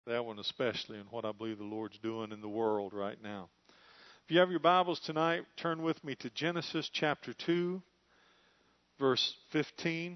That one especially, and what I believe the Lord's doing in the world right now. If you have your Bibles tonight, turn with me to Genesis chapter 2, verse 15.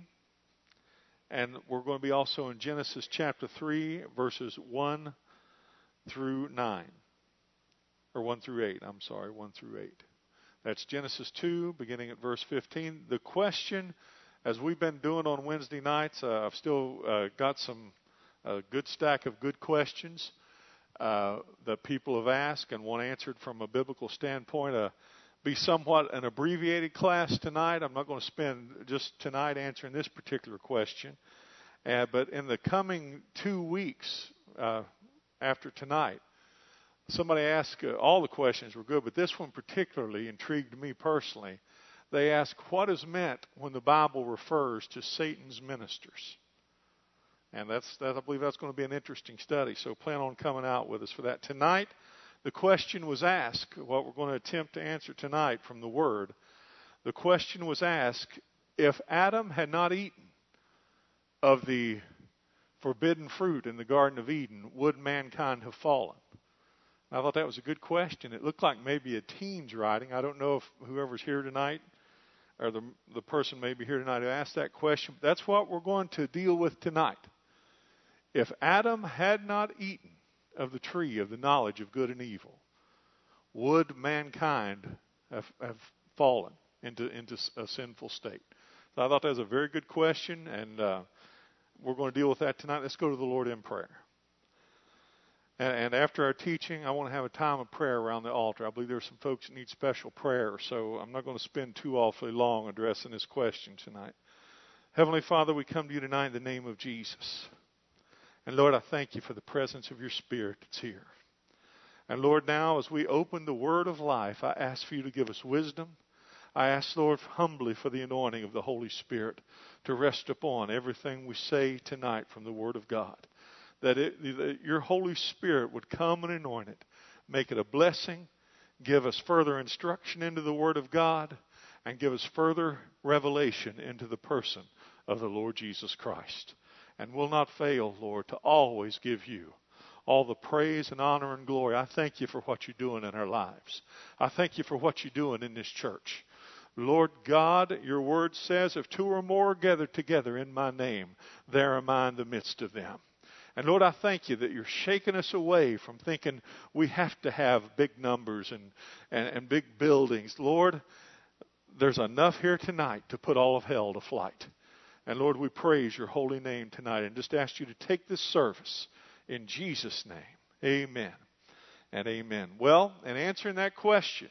And we're going to be also in Genesis chapter 3, verses 1 through 9. Or 1 through 8, 1 through 8. That's Genesis 2, beginning at verse 15. The question, as we've been doing on Wednesday nights, I've still got a good stack of good questions that people have asked and want answered from a biblical standpoint. Be somewhat an abbreviated class tonight. I'm not going to spend just tonight answering this particular question. But in the coming 2 weeks after tonight, somebody asked, all the questions were good, but this one particularly intrigued me personally. They asked, what is meant when the Bible refers to Satan's ministers? And I believe that's going to be an interesting study, so plan on coming out with us for that. Tonight, the question was asked, what we're going to attempt to answer tonight from the Word. The question was asked, if Adam had not eaten of the forbidden fruit in the Garden of Eden, would mankind have fallen? I thought that was a good question. It looked like maybe a teen's writing. I don't know if whoever's here tonight or the person maybe here tonight who asked that question. But that's what we're going to deal with tonight. If Adam had not eaten of the tree of the knowledge of good and evil, would mankind have fallen into a sinful state? So I thought that was a very good question, and we're going to deal with that tonight. Let's go to the Lord in prayer. And after our teaching, I want to have a time of prayer around the altar. I believe there are some folks that need special prayer, so I'm not going to spend too awfully long addressing this question tonight. Heavenly Father, we come to you tonight in the name of Jesus. And Lord, I thank you for the presence of your Spirit that's here. And Lord, now as we open the Word of life, I ask for you to give us wisdom. I ask, Lord, humbly for the anointing of the Holy Spirit to rest upon everything we say tonight from the Word of God. That your Holy Spirit would come and anoint it, make it a blessing, give us further instruction into the Word of God, and give us further revelation into the person of the Lord Jesus Christ. And will not fail, Lord, to always give you all the praise and honor and glory. I thank you for what you're doing in our lives. I thank you for what you're doing in this church. Lord God, your word says, if two or more are gathered together in my name, there am I in the midst of them. And Lord, I thank you that you're shaking us away from thinking we have to have big numbers and big buildings. Lord, there's enough here tonight to put all of hell to flight. And Lord, we praise your holy name tonight and just ask you to take this service in Jesus' name. Amen and amen. Well, in answering that question,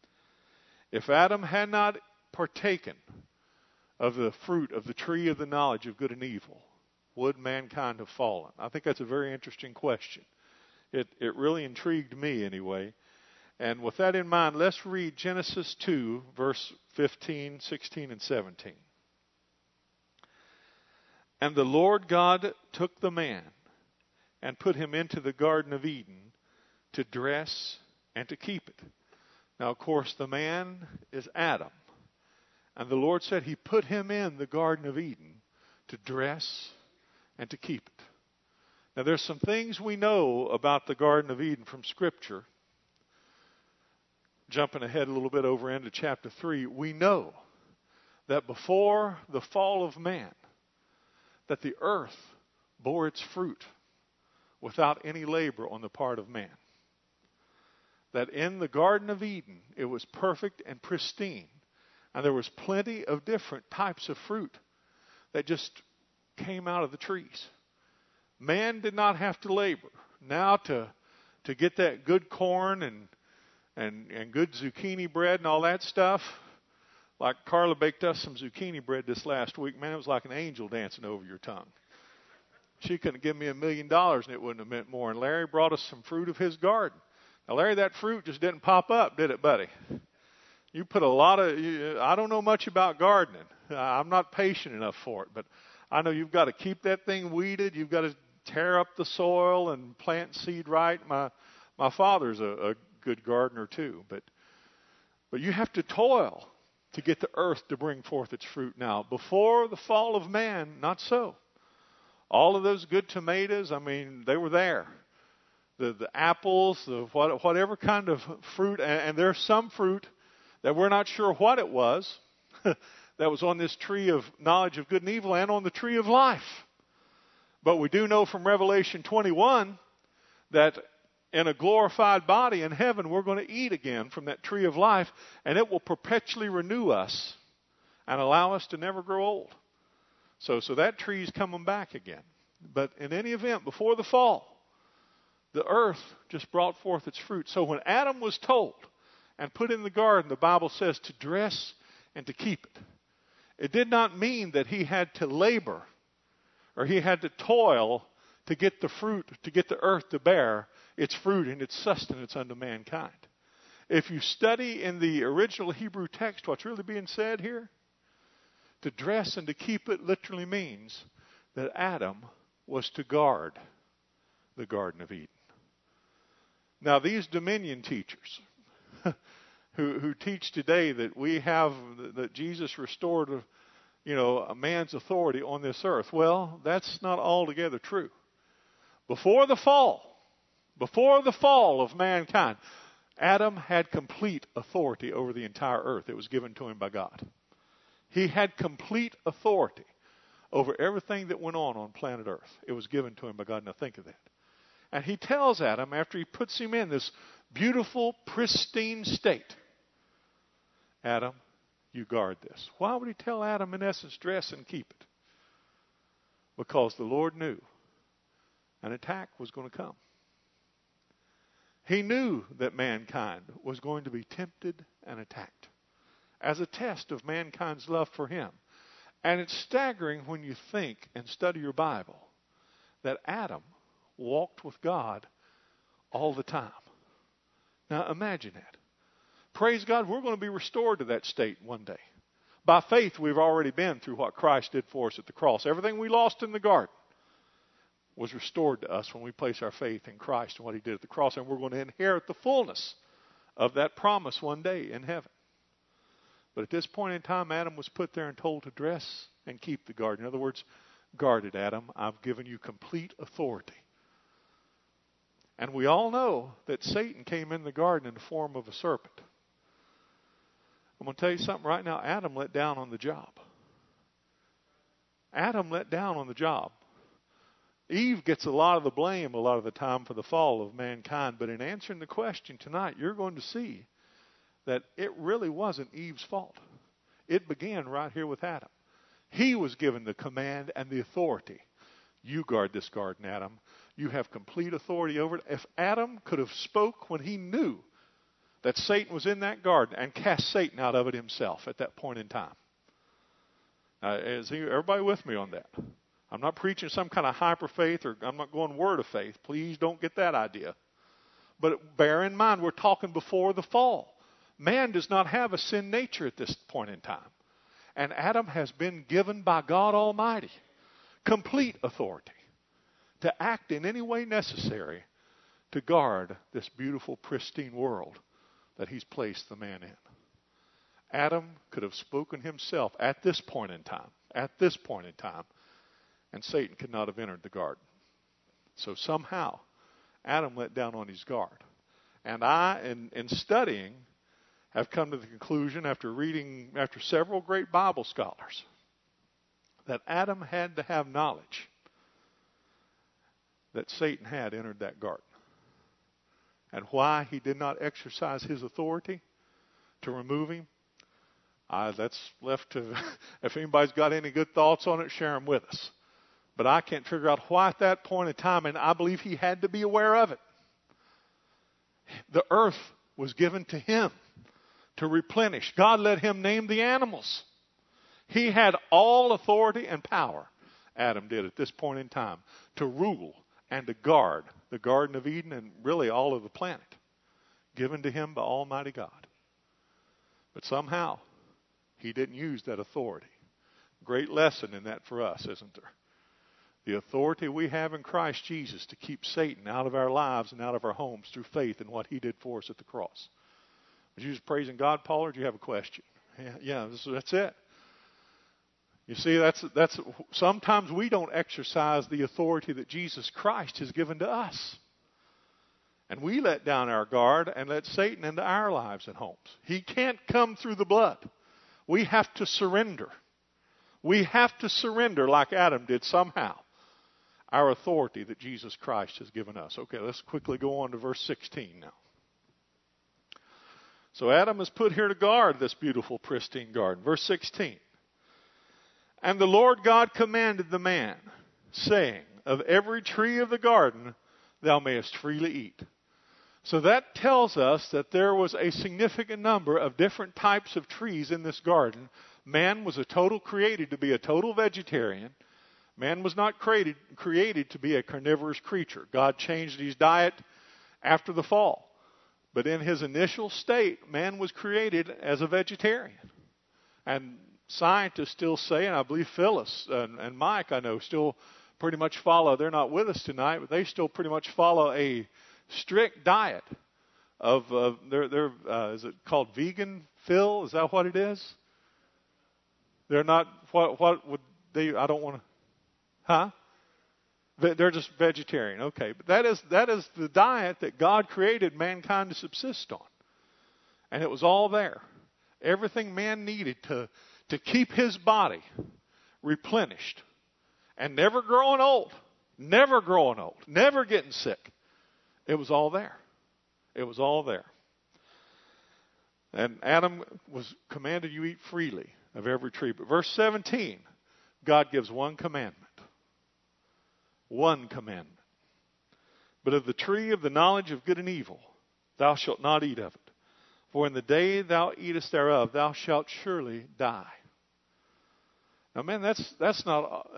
if Adam had not partaken of the fruit of the tree of the knowledge of good and evil, would mankind have fallen? I think that's a very interesting question. It really intrigued me anyway. And with that in mind, let's read Genesis 2, verse 15, 16, and 17. And the Lord God took the man and put him into the Garden of Eden to dress and to keep it. Now, of course, the man is Adam. And the Lord said he put him in the Garden of Eden to dress and to keep it. Now, there's some things we know about the Garden of Eden from Scripture. Jumping ahead a little bit over into chapter 3, we know that before the fall of man, that the earth bore its fruit without any labor on the part of man. That in the Garden of Eden, it was perfect and pristine. And there was plenty of different types of fruit that just came out of the trees. Man did not have to labor. Now to get that good corn and good zucchini bread and all that stuff, like Carla baked us some zucchini bread this last week. Man, it was like an angel dancing over your tongue. She couldn't give me $1 million and it wouldn't have meant more. And Larry brought us some fruit of his garden. Now, Larry, that fruit just didn't pop up, did it, buddy? You put a lot of, I don't know much about gardening. I'm not patient enough for it. But I know you've got to keep that thing weeded. You've got to tear up the soil and plant seed right. My father's a good gardener too. But you have to toil to get the earth to bring forth its fruit. Now, before the fall of man, not so. All of those good tomatoes, I mean, they were there. the apples, whatever kind of fruit. And there's some fruit that we're not sure what it was that was on this tree of knowledge of good and evil and on the tree of life. But we do know from Revelation 21 that in a glorified body in heaven, we're going to eat again from that tree of life, and it will perpetually renew us and allow us to never grow old. So that tree is coming back again. But in any event, before the fall, the earth just brought forth its fruit. So when Adam was told and put in the garden, the Bible says to dress and to keep it. It did not mean that he had to labor or he had to toil to get the fruit, to get the earth to bear its fruit and its sustenance unto mankind. If you study in the original Hebrew text what's really being said here, to dress and to keep it literally means that Adam was to guard the Garden of Eden. Now these dominion teachers who teach today that we have, that Jesus restored a man's authority on this earth, well, that's not altogether true. Before the fall of mankind, Adam had complete authority over the entire earth. It was given to him by God. He had complete authority over everything that went on planet Earth. It was given to him by God. Now think of that. And he tells Adam, after he puts him in this beautiful, pristine state, Adam, you guard this. Why would he tell Adam, in essence, dress and keep it? Because the Lord knew an attack was going to come. He knew that mankind was going to be tempted and attacked as a test of mankind's love for him. And it's staggering when you think and study your Bible that Adam walked with God all the time. Now imagine that. Praise God, we're going to be restored to that state one day. By faith, we've already been through what Christ did for us at the cross. Everything we lost in the garden was restored to us when we place our faith in Christ and what he did at the cross. And we're going to inherit the fullness of that promise one day in heaven. But at this point in time, Adam was put there and told to dress and keep the garden. In other words, guard it, Adam. I've given you complete authority. And we all know that Satan came in the garden in the form of a serpent. I'm going to tell you something right now. Adam let down on the job. Adam let down on the job. Eve gets a lot of the blame a lot of the time for the fall of mankind. But in answering the question tonight, you're going to see that it really wasn't Eve's fault. It began right here with Adam. He was given the command and the authority. You guard this garden, Adam. You have complete authority over it. If Adam could have spoke when he knew that Satan was in that garden and cast Satan out of it himself at that point in time. Is everybody with me on that? I'm not preaching some kind of hyper faith, or I'm not going word of faith. Please don't get that idea. But bear in mind, we're talking before the fall. Man does not have a sin nature at this point in time. And Adam has been given by God Almighty complete authority to act in any way necessary to guard this beautiful, pristine world that he's placed the man in. Adam could have spoken himself at this point in time, and Satan could not have entered the garden. So somehow, Adam let down on his guard. And I, in studying, have come to the conclusion after several great Bible scholars that Adam had to have knowledge that Satan had entered that garden. And why he did not exercise his authority to remove him, that's left to, if anybody's got any good thoughts on it, share them with us. But I can't figure out why at that point in time, and I believe he had to be aware of it. The earth was given to him to replenish. God let him name the animals. He had all authority and power, Adam did at this point in time, to rule and to guard the Garden of Eden and really all of the planet, given to him by Almighty God. But somehow, he didn't use that authority. Great lesson in that for us, isn't there? The authority we have in Christ Jesus to keep Satan out of our lives and out of our homes through faith in what he did for us at the cross. Was you just praising God, Paul, or do you have a question? Yeah, that's it. You see, that's sometimes we don't exercise the authority that Jesus Christ has given to us. And we let down our guard and let Satan into our lives and homes. He can't come through the blood. We have to surrender. We have to surrender like Adam did somehow our authority that Jesus Christ has given us. Okay, let's quickly go on to verse 16 now. So Adam is put here to guard this beautiful, pristine garden. Verse 16. And the Lord God commanded the man, saying, of every tree of the garden thou mayest freely eat. So that tells us that there was a significant number of different types of trees in this garden. Man was created to be a total vegetarian. Man was not created to be a carnivorous creature. God changed his diet after the fall. But in his initial state, man was created as a vegetarian. And scientists still say, and I believe Phyllis and Mike, I know, still pretty much follow, they're not with us tonight, but they still pretty much follow a strict diet of, is it called vegan, Phil? Is that what it is? They're not, what would they, I don't want to, huh? They're just vegetarian. Okay, but that is the diet that God created mankind to subsist on. And it was all there. Everything man needed to keep his body replenished and never growing old, never getting sick. It was all there. It was all there. And Adam was commanded, you eat freely of every tree. But verse 17, God gives one commandment. One commandment. But of the tree of the knowledge of good and evil, thou shalt not eat of it. For in the day thou eatest thereof, thou shalt surely die. Now, man, that's not...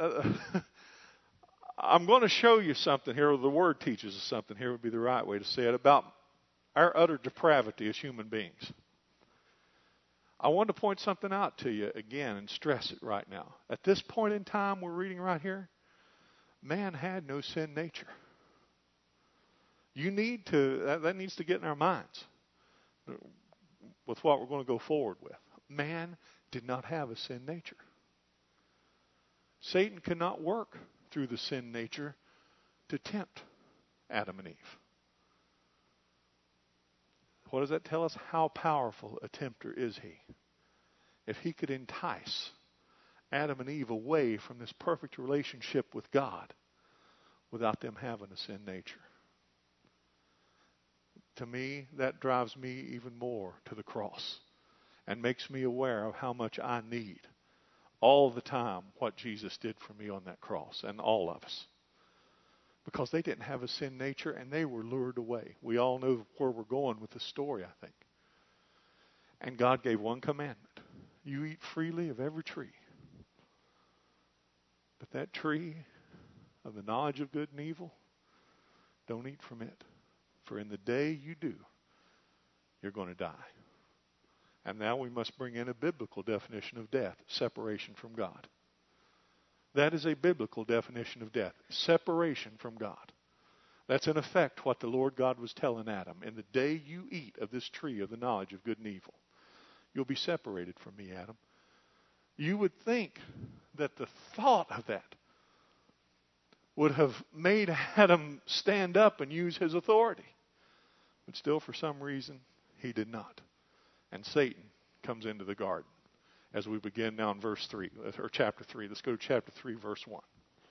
I'm going to show you something here. The Word teaches us something here would be the right way to say it about our utter depravity as human beings. I want to point something out to you again and stress it right now. At this point in time we're reading right here, man had no sin nature. That needs to get in our minds with what we're going to go forward with. Man did not have a sin nature. Satan could not work through the sin nature to tempt Adam and Eve. What does that tell us? How powerful a tempter is he? If he could entice Adam and Eve away from this perfect relationship with God without them having a sin nature. To me, that drives me even more to the cross and makes me aware of how much I need all the time what Jesus did for me on that cross, and all of us. Because they didn't have a sin nature and they were lured away. We all know where we're going with the story, I think. And God gave one commandment. You eat freely of every tree. But that tree of the knowledge of good and evil, don't eat from it. For in the day you do, you're going to die. And now we must bring in a biblical definition of death, separation from God. That is a biblical definition of death, separation from God. That's in effect what the Lord God was telling Adam. In the day you eat of this tree of the knowledge of good and evil, you'll be separated from me, Adam. You would think that the thought of that would have made Adam stand up and use his authority. But still, for some reason, he did not. And Satan comes into the garden as we begin now in verse 3, or chapter 3. Let's go to chapter 3, verse 1.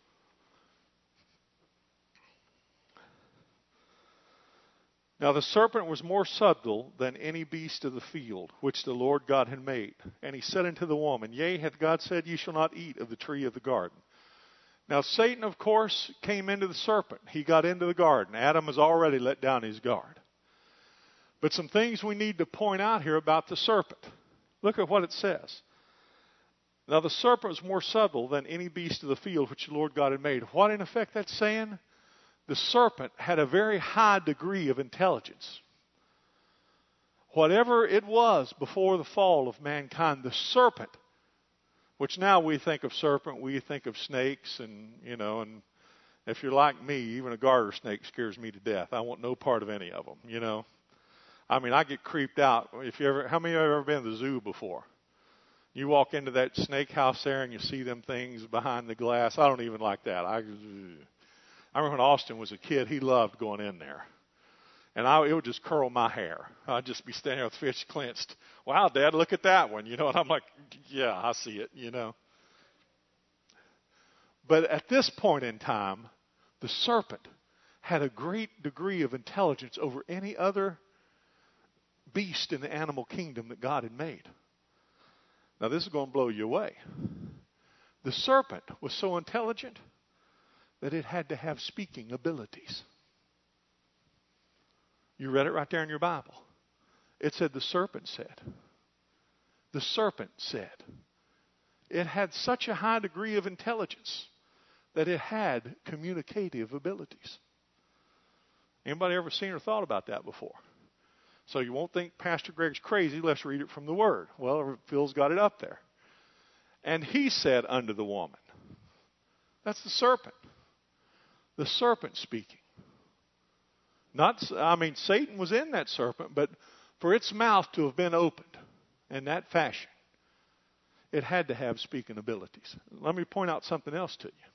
Now the serpent was more subtle than any beast of the field, which the Lord God had made. And he said unto the woman, Yea, hath God said, Ye shall not eat of the tree of the garden. Now Satan, of course, came into the serpent. He got into the garden. Adam has already let down his guard. But some things we need to point out here about the serpent. Look at what it says. Now the serpent was more subtle than any beast of the field which the Lord God had made. What in effect that's saying? The serpent had a very high degree of intelligence. Whatever it was before the fall of mankind, the serpent, which now we think of serpent, we think of snakes, and if you're like me, even a garter snake scares me to death. I want no part of any of them, I mean, I get creeped out. How many of you have ever been to the zoo before? You walk into that snake house there and you see them things behind the glass. I don't even like that. I remember when Austin was a kid, he loved going in there. And it would just curl my hair. I'd just be standing there with fish clenched. Wow, Dad, look at that one. And I'm like, yeah, I see it. But at this point in time, the serpent had a great degree of intelligence over any other beast in the animal kingdom that God had made. Now, this is going to blow you away. The serpent was so intelligent that it had to have speaking abilities. You read it right there in your Bible. It said the serpent said. The serpent said. It had such a high degree of intelligence that it had communicative abilities. Anybody ever seen or thought about that before? So you won't think Pastor Greg's crazy. Let's read it from the Word. Well, Phil's got it up there. And he said unto the woman. That's the serpent. The serpent speaking. Satan was in that serpent, but for its mouth to have been opened in that fashion, it had to have speaking abilities. Let me point out something else to you.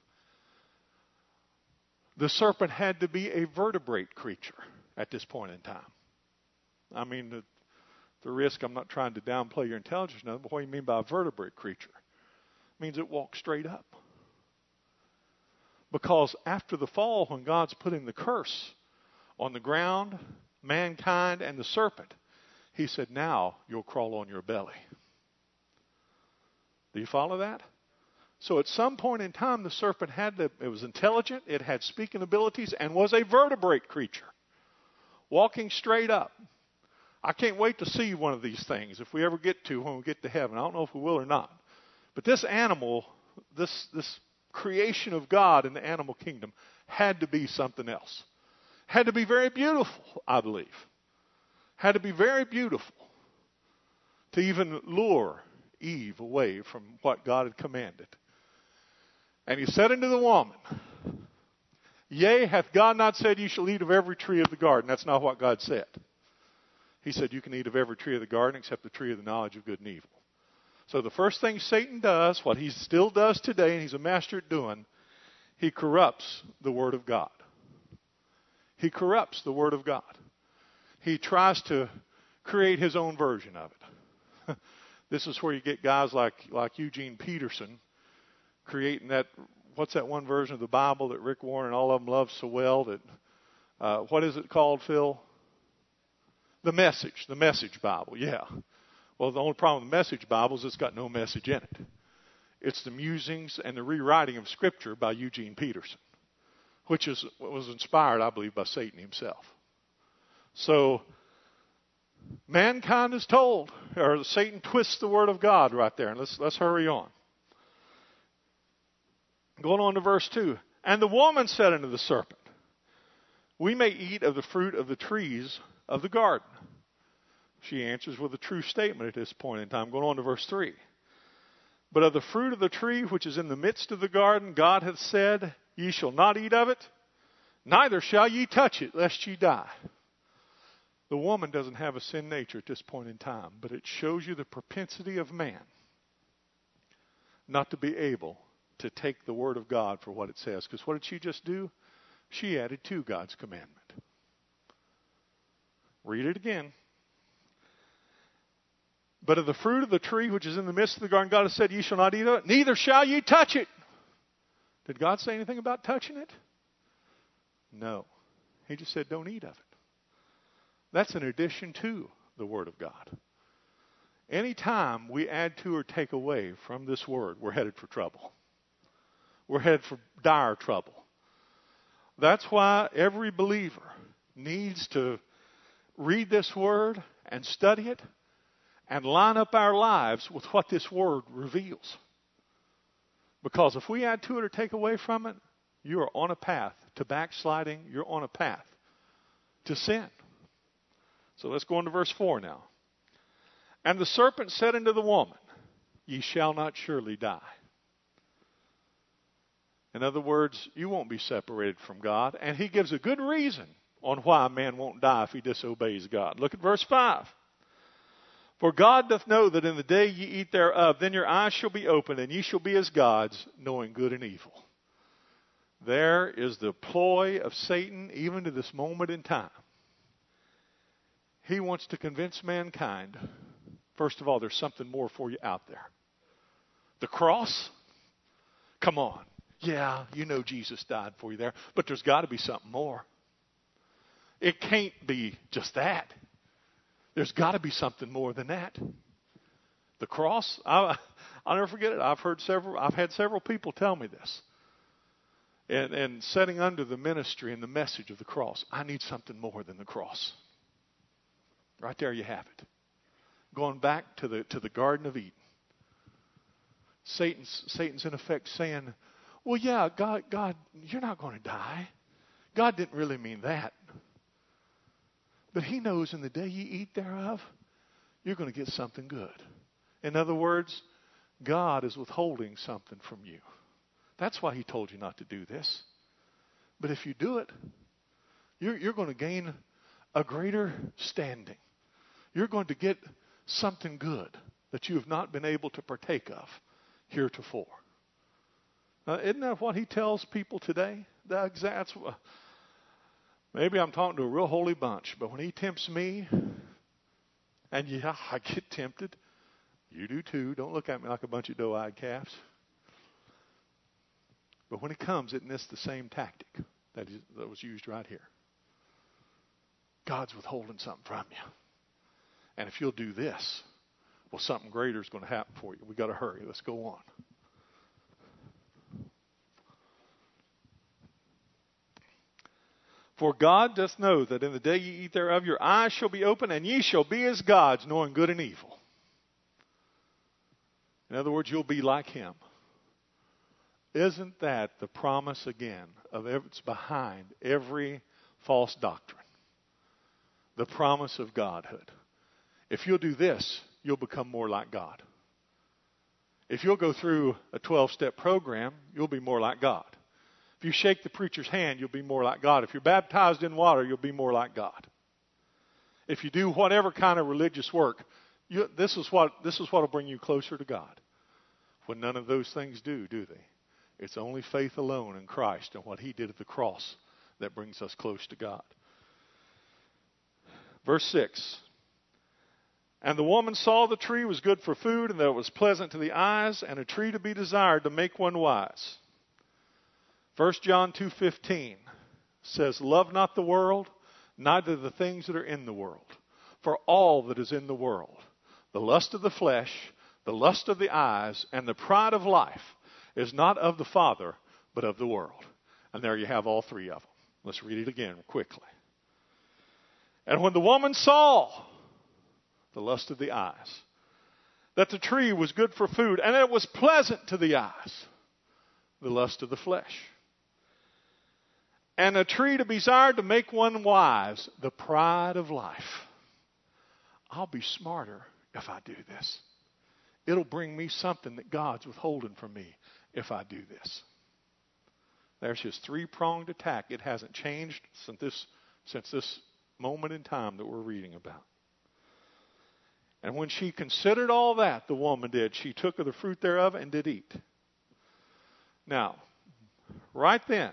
The serpent had to be a vertebrate creature at this point in time. The risk, I'm not trying to downplay your intelligence, but what do you mean by a vertebrate creature? It means it walks straight up. Because after the fall, when God's putting the curse on the ground, mankind, and the serpent, he said, now you'll crawl on your belly. Do you follow that? So at some point in time, the serpent it was intelligent, it had speaking abilities, and was a vertebrate creature, walking straight up. I can't wait to see one of these things if we ever get to, when we get to heaven. I don't know if we will or not. But this animal, this creation of God in the animal kingdom, had to be something else. Had to be very beautiful, I believe. Had to be very beautiful to even lure Eve away from what God had commanded. And he said unto the woman, Yea, hath God not said, you shall eat of every tree of the garden? That's not what God said. He said, you can eat of every tree of the garden except the tree of the knowledge of good and evil. So the first thing Satan does, what he still does today, and he's a master at doing, he corrupts the Word of God. He corrupts the Word of God. He tries to create his own version of it. This is where you get guys like Eugene Peterson creating that, what's that one version of the Bible that Rick Warren and all of them love so well? That what is it called, Phil? The Message Bible, yeah. Well, the only problem with the Message Bible is it's got no message in it. It's the musings and the rewriting of Scripture by Eugene Peterson, which was inspired, I believe, by Satan himself. So, mankind is told, or Satan twists the Word of God right there. And let's hurry on. Going on to verse 2. And the woman said unto the serpent, We may eat of the fruit of the trees of the garden. She answers with a true statement at this point in time. Going on to verse 3. But of the fruit of the tree which is in the midst of the garden, God hath said, Ye shall not eat of it, neither shall ye touch it, lest ye die. The woman doesn't have a sin nature at this point in time, but it shows you the propensity of man not to be able to take the Word of God for what it says. Because what did she just do? She added to God's commandment. Read it again. But of the fruit of the tree which is in the midst of the garden, God has said, Ye shall not eat of it, neither shall ye touch it. Did God say anything about touching it? No. He just said, don't eat of it. That's an addition to the Word of God. Anytime we add to or take away from this Word, we're headed for trouble. We're headed for dire trouble. That's why every believer needs to read this Word and study it and line up our lives with what this Word reveals. Because if we add to it or take away from it, you are on a path to backsliding. You're on a path to sin. So let's go on to verse 4 now. And the serpent said unto the woman, Ye shall not surely die. In other words, you won't be separated from God. And he gives a good reason on why a man won't die if he disobeys God. Look at verse 5. For God doth know that in the day ye eat thereof, then your eyes shall be opened, and ye shall be as gods, knowing good and evil. There is the ploy of Satan even to this moment in time. He wants to convince mankind, first of all, there's something more for you out there. The cross? Come on. Yeah, you know Jesus died for you there, but there's got to be something more. It can't be just that. There's got to be something more than that. The cross, I'll never forget it. I've had several people tell me this. And setting under the ministry and the message of the cross, I need something more than the cross. Right there you have it. Going back to the Garden of Eden. Satan's in effect saying, well, yeah, God, you're not going to die. God didn't really mean that. But he knows in the day you eat thereof, you're going to get something good. In other words, God is withholding something from you. That's why he told you not to do this. But if you do it, you're going to gain a greater standing. You're going to get something good that you have not been able to partake of heretofore. Isn't that what he tells people today? Maybe I'm talking to a real holy bunch, but when he tempts me, and yeah, I get tempted. You do too. Don't look at me like a bunch of doe-eyed calves. But when it comes, isn't this the same tactic that was used right here? God's withholding something from you. And if you'll do this, well, something greater is going to happen for you. We've got to hurry. Let's go on. For God doth know that in the day ye eat thereof, your eyes shall be open, and ye shall be as gods, knowing good and evil. In other words, you'll be like him. Isn't that the promise again of it's behind every false doctrine? The promise of godhood. If you'll do this, you'll become more like God. If you'll go through a 12-step program, you'll be more like God. If you shake the preacher's hand, you'll be more like God. If you're baptized in water, you'll be more like God. If you do whatever kind of religious work, this is what will bring you closer to God. When none of those things do they? It's only faith alone in Christ and what he did at the cross that brings us close to God. Verse 6. And the woman saw the tree was good for food, and that it was pleasant to the eyes, and a tree to be desired to make one wise. 1 John 2:15 says, love not the world, neither the things that are in the world. For all that is in the world, the lust of the flesh, the lust of the eyes, and the pride of life, is not of the Father, but of the world. And there you have all three of them. Let's read it again quickly. And when the woman saw the lust of the eyes, that the tree was good for food, and it was pleasant to the eyes, the lust of the flesh, and a tree to be desired to make one wise, the pride of life. I'll be smarter if I do this. It'll bring me something that God's withholding from me if I do this. There's his three-pronged attack. It hasn't changed since this moment in time that we're reading about. And when she considered all that, the woman did, she took of the fruit thereof and did eat. Now, right then,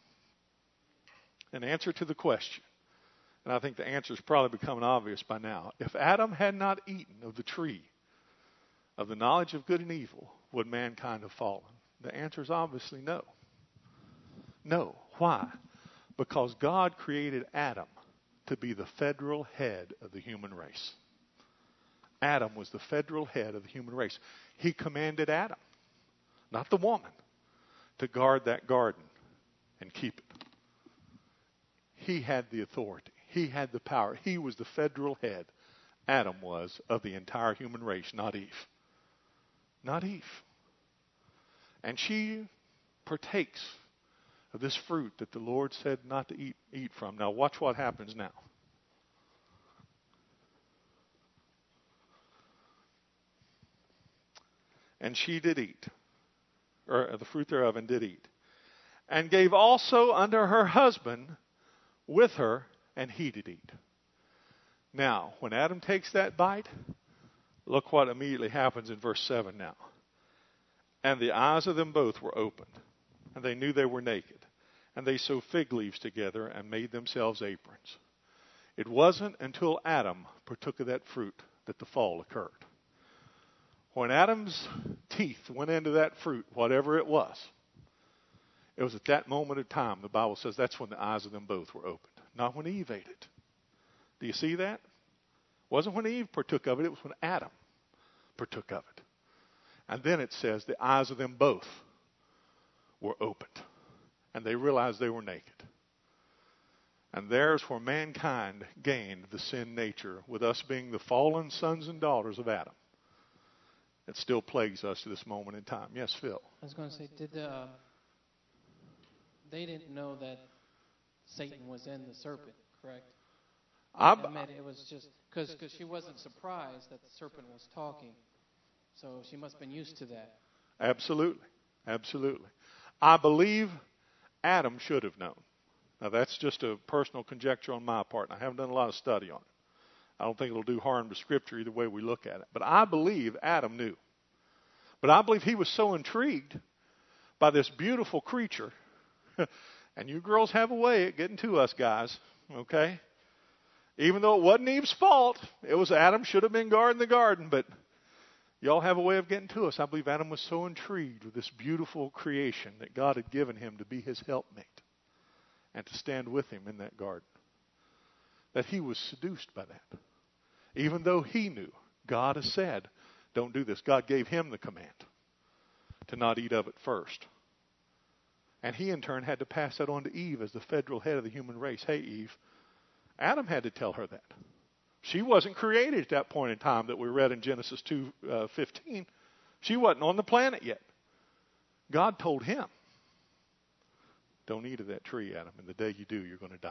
an answer to the question, and I think the answer is probably becoming obvious by now. If Adam had not eaten of the tree of the knowledge of good and evil, would mankind have fallen? The answer is obviously no. No. Why? Because God created Adam to be the federal head of the human race. Adam was the federal head of the human race. He commanded Adam, not the woman, to guard that garden and keep it. He had the authority. He had the power. He was the federal head, Adam was, of the entire human race, not Eve. Not Eve. And she partakes of this fruit that the Lord said not to eat from. Now watch what happens now. And she did eat, or the fruit thereof, and did eat. And gave also unto her husband with her, and he did eat. Now, when Adam takes that bite, look what immediately happens in verse 7 now. And the eyes of them both were opened, and they knew they were naked. And they sewed fig leaves together and made themselves aprons. It wasn't until Adam partook of that fruit that the fall occurred. When Adam's teeth went into that fruit, whatever it was at that moment of time, the Bible says that's when the eyes of them both were opened. Not when Eve ate it. Do you see that? It wasn't when Eve partook of it, it was when Adam partook of it. And then it says the eyes of them both were opened. And they realized they were naked. And there's where mankind gained the sin nature, with us being the fallen sons and daughters of Adam. It still plagues us to this moment in time. Yes, Phil? I was going to say, they didn't know that Satan was in the serpent, correct? It was just because she wasn't surprised that the serpent was talking. So she must have been used to that. Absolutely. Absolutely. I believe Adam should have known. Now, that's just a personal conjecture on my part, and I haven't done a lot of study on it. I don't think it'll do harm to Scripture either way we look at it. But I believe Adam knew. But I believe he was so intrigued by this beautiful creature, and you girls have a way of getting to us guys, okay? Even though it wasn't Eve's fault, it was Adam should have been guarding the garden, but y'all have a way of getting to us. I believe Adam was so intrigued with this beautiful creation that God had given him to be his helpmate and to stand with him in that garden, that he was seduced by that. Even though he knew, God has said, don't do this. God gave him the command to not eat of it first. And he in turn had to pass that on to Eve as the federal head of the human race. Hey, Eve, Adam had to tell her that. She wasn't created at that point in time that we read in Genesis 2:15. She wasn't on the planet yet. God told him, don't eat of that tree, Adam, and the day you do, you're going to die.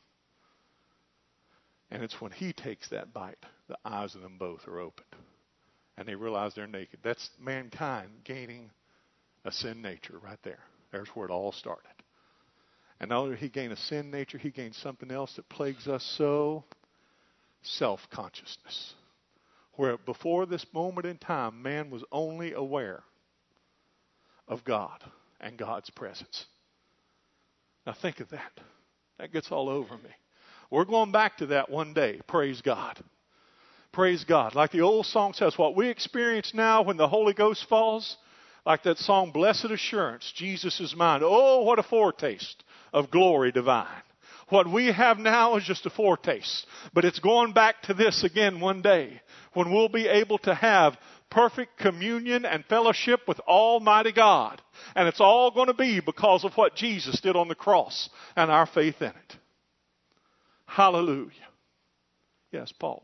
And it's when he takes that bite, the eyes of them both are opened. And they realize they're naked. That's mankind gaining a sin nature right there. There's where it all started. And not only did he gain a sin nature, he gained something else that plagues us so, self-consciousness. Where before this moment in time, man was only aware of God and God's presence. Now think of that. That gets all over me. We're going back to that one day. Praise God. Praise God. Like the old song says, what we experience now when the Holy Ghost falls, like that song, Blessed Assurance, Jesus is mine. Oh, what a foretaste of glory divine. What we have now is just a foretaste. But it's going back to this again one day when we'll be able to have perfect communion and fellowship with Almighty God. And it's all going to be because of what Jesus did on the cross and our faith in it. Hallelujah. Yes, Paul.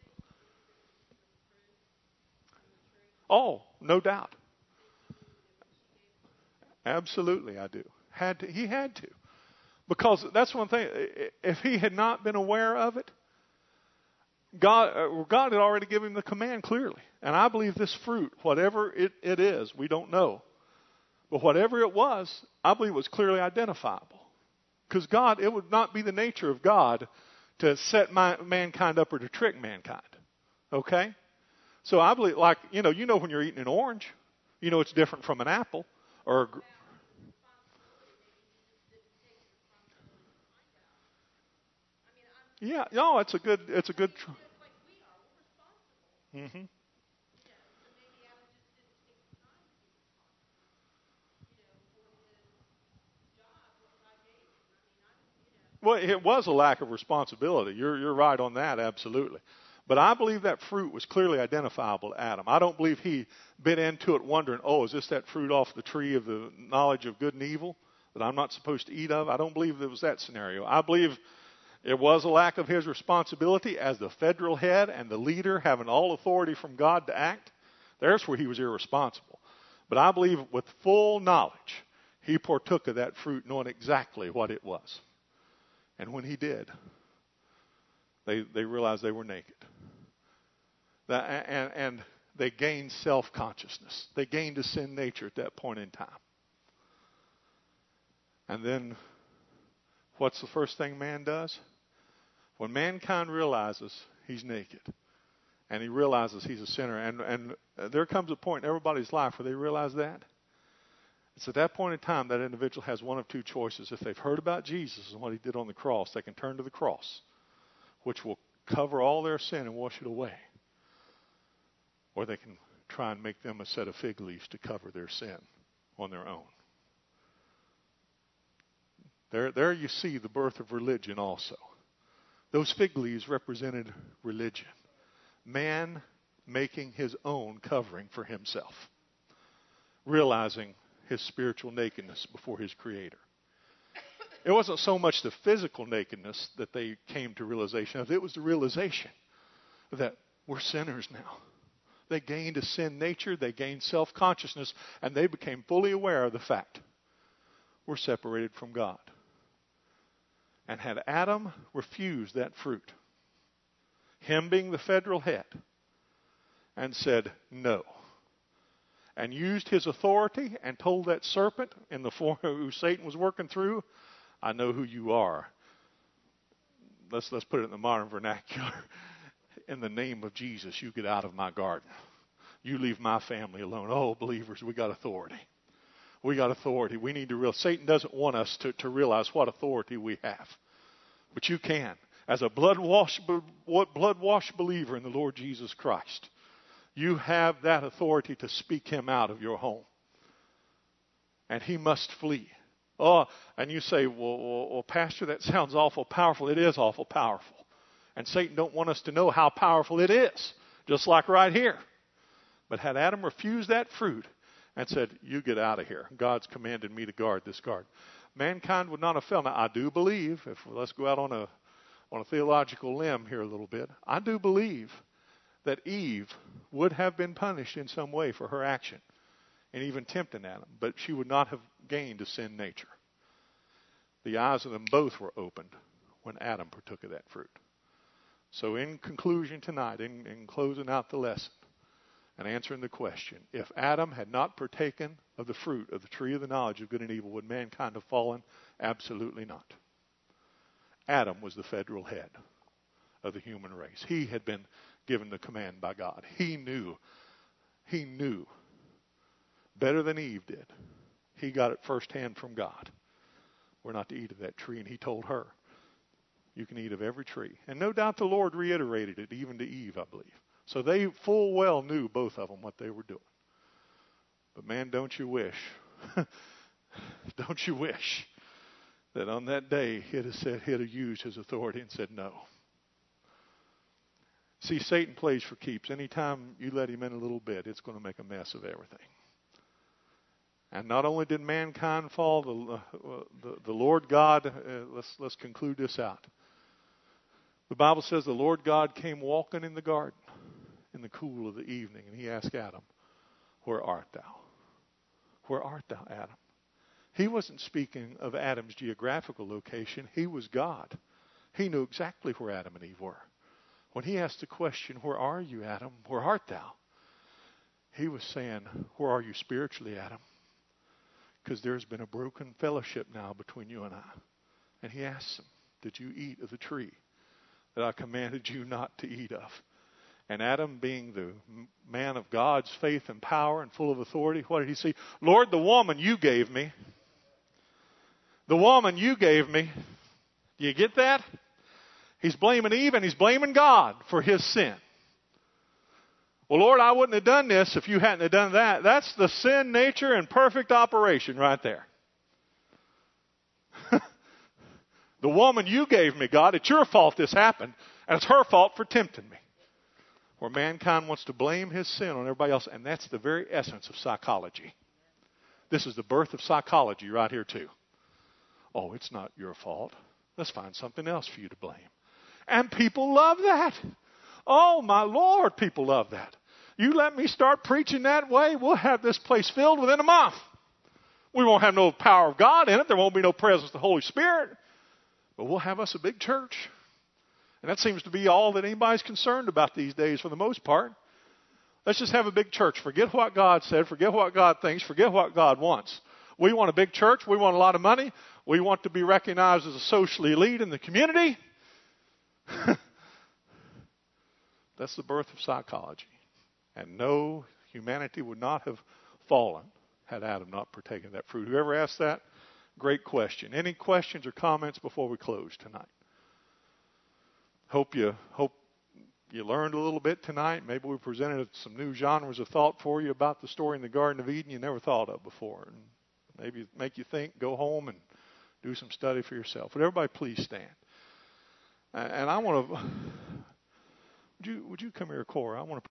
Oh, no doubt. Absolutely, I do. He had to. Because that's one thing. If he had not been aware of it, God had already given him the command clearly. And I believe this fruit, whatever it is, we don't know. But whatever it was, I believe it was clearly identifiable. Because God, it would not be the nature of God to set mankind up or to trick mankind. Okay? So I believe, like, you know when you're eating an orange, you know it's different from an apple. Or yeah, no, it's a good. Mm-hmm. Well, it was a lack of responsibility. You're right on that, absolutely. But I believe that fruit was clearly identifiable to Adam. I don't believe he bit into it wondering, oh, is this that fruit off the tree of the knowledge of good and evil that I'm not supposed to eat of? I don't believe there was that scenario. I believe it was a lack of his responsibility as the federal head and the leader having all authority from God to act. There's where he was irresponsible. But I believe with full knowledge, he partook of that fruit knowing exactly what it was. And when he did, they realized they were naked. And they gained self-consciousness. They gained a sin nature at that point in time. And then, what's the first thing man does? When mankind realizes he's naked, and he realizes he's a sinner, and there comes a point in everybody's life where they realize that. It's at that point in time that individual has one of two choices. If they've heard about Jesus and what he did on the cross, they can turn to the cross, which will cover all their sin and wash it away. Or they can try and make them a set of fig leaves to cover their sin on their own. There you see the birth of religion also. Those fig leaves represented religion. Man making his own covering for himself, realizing his spiritual nakedness before his Creator. It wasn't so much the physical nakedness that they came to realization of. It was the realization that we're sinners now. They gained a sin nature, they gained self-consciousness, and they became fully aware of the fact we're separated from God. And had Adam refused that fruit, him being the federal head, and said no, and used his authority and told that serpent in the form who Satan was working through, I know who you are. Let's put it in the modern vernacular. In the name of Jesus, you get out of my garden. You leave my family alone. Oh, believers, we got authority. We got authority. We need to realize. Satan doesn't want us to realize what authority we have. But you can. As a blood-washed believer in the Lord Jesus Christ, you have that authority to speak him out of your home. And he must flee. Oh, and you say, well, Pastor, that sounds awful powerful. It is awful powerful. And Satan don't want us to know how powerful it is, just like right here. But had Adam refused that fruit and said, you get out of here. God's commanded me to guard this garden. Mankind would not have fell. Now, I do believe, let's go out on a theological limb here a little bit. I do believe that Eve would have been punished in some way for her action and even tempting Adam, but she would not have gained a sin nature. The eyes of them both were opened when Adam partook of that fruit. So in conclusion tonight, in closing out the lesson and answering the question, if Adam had not partaken of the fruit of the tree of the knowledge of good and evil, would mankind have fallen? Absolutely not. Adam was the federal head of the human race. He had been given the command by God. He knew better than Eve did. He got it firsthand from God. We're not to eat of that tree, and he told her, you can eat of every tree. And no doubt the Lord reiterated it even to Eve, I believe. So they full well knew, both of them, what they were doing. But man, don't you wish, don't you wish that on that day he'd have used his authority and said no. See, Satan plays for keeps. Anytime you let him in a little bit, it's going to make a mess of everything. And not only did mankind fall, the Lord God, let's conclude this out. The Bible says the Lord God came walking in the garden in the cool of the evening, and he asked Adam, where art thou? Where art thou, Adam? He wasn't speaking of Adam's geographical location. He was God. He knew exactly where Adam and Eve were. When he asked the question, where are you, Adam? Where art thou? He was saying, where are you spiritually, Adam? Because there's been a broken fellowship now between you and I. And he asked him, did you eat of the tree that I commanded you not to eat of? And Adam, being the man of God's faith and power and full of authority, what did he say? Lord, the woman you gave me. The woman you gave me. Do you get that? He's blaming Eve and he's blaming God for his sin. Well, Lord, I wouldn't have done this if you hadn't have done that. That's the sin nature in perfect operation right there. The woman you gave me, God, it's your fault this happened, and it's her fault for tempting me. Where mankind wants to blame his sin on everybody else, and that's the very essence of psychology. This is the birth of psychology right here too. Oh, it's not your fault. Let's find something else for you to blame. And people love that. Oh, my Lord, people love that. You let me start preaching that way, we'll have this place filled within a month. We won't have no power of God in it. There won't be no presence of the Holy Spirit. But we'll have us a big church. And that seems to be all that anybody's concerned about these days for the most part. Let's just have a big church. Forget what God said. Forget what God thinks. Forget what God wants. We want a big church. We want a lot of money. We want to be recognized as a social elite in the community. That's the birth of psychology. And no, humanity would not have fallen had Adam not partaken of that fruit. Whoever asked that, great question. Any questions or comments before we close tonight? hope you learned a little bit tonight. Maybe we presented some new genres of thought for you about the story in the Garden of Eden you never thought of before. And maybe make you think, go home and do some study for yourself. Would everybody please stand? And I want to, would you come here, Cora? I want to